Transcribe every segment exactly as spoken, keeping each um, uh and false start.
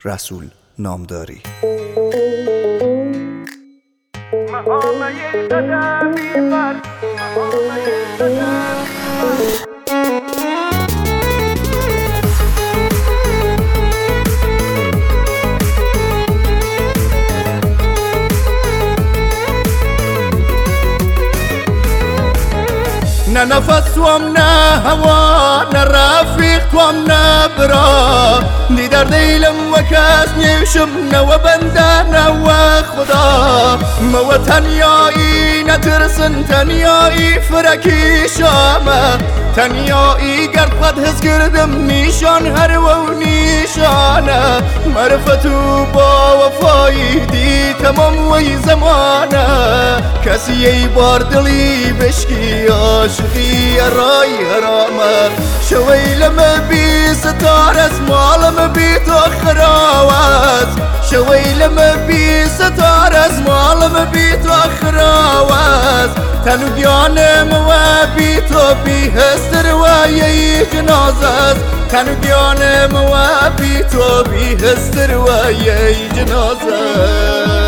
رسول نامداری. نه نفس توام نه هوا نه رفیق توام نه برا دی در دیلم و کس نیشم نه و بنده نه و خدا مو تنیایی نترسن تنیایی فرکی شامه تنیایی گر قد حس کردم نیشان هر و نیشانه معرفتو با وفایی دی تمام وی زمانه کسی ای بار دلی بشکی عاشقی رای حرامه شوی لما بی ستار از مالم بی تو خراوز شوی لما بی ستار از مالم بی تو خراوز تنو گیانم و بی تو بی هستر و یی جنازه تنو گیانم و بی تو بی هستر و یی جنازه.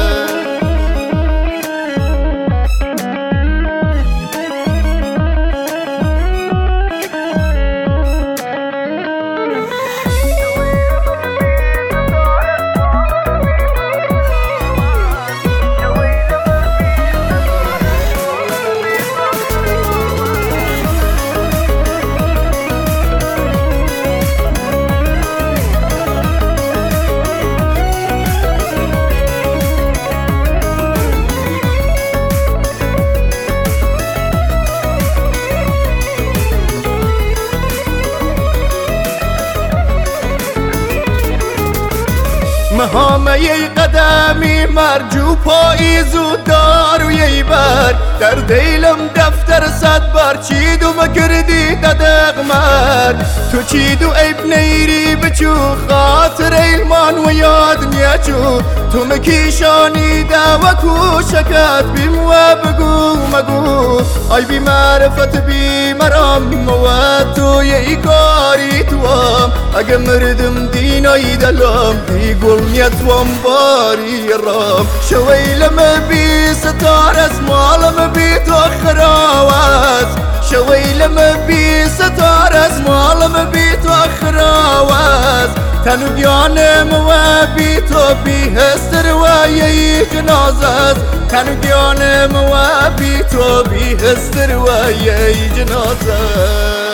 مهامه ی قدمی مرجو پاییز و دار و یی بر در دیلم دفتر صد بار چیدو مکردی ددغمر تو چیدو ایب نیری بچو خاطر ایلمان و یاد نیچو تو مکیشانی دا و کوشکت بیم و بگو مگو آی بی معرفت بی مرام و تو یی کاری توام اگه مردم دینای دلم دی گل نیتوام باری رام شوی لما بی ستار از مالم بی تو خراوز شوی لما بی ستار از مالم بی تو خراوز تنو گیانم و بی تو بی هستر و یی جنازه تنو گیانم و بی تو بی هستر و یی جنازه.